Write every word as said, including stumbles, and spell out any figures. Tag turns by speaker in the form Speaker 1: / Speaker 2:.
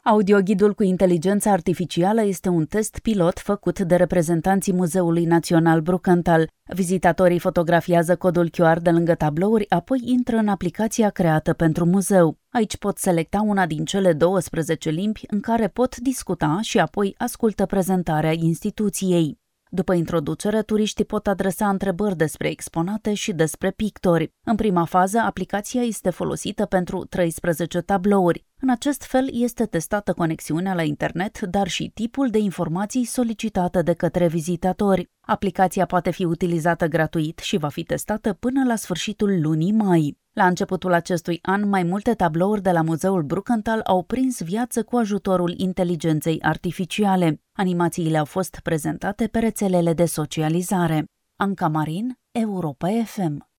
Speaker 1: Audioghidul cu inteligență artificială este un test pilot făcut de reprezentanții Muzeului Național Brukenthal. Vizitatorii fotografiază codul Q R de lângă tablouri, apoi intră în aplicația creată pentru muzeu. Aici pot selecta una din cele douăsprezece limbi în care pot discuta și apoi ascultă prezentarea instituției. După introducere, turiștii pot adresa întrebări despre exponate și despre pictori. În prima fază, aplicația este folosită pentru treisprezece tablouri. În acest fel este testată conexiunea la internet, dar și tipul de informații solicitate de către vizitatori. Aplicația poate fi utilizată gratuit și va fi testată până la sfârșitul lunii mai. La începutul acestui an, mai multe tablouri de la Muzeul Brukenthal au prins viață cu ajutorul inteligenței artificiale. Animațiile au fost prezentate pe rețelele de socializare. Anca Marin, Europa F M.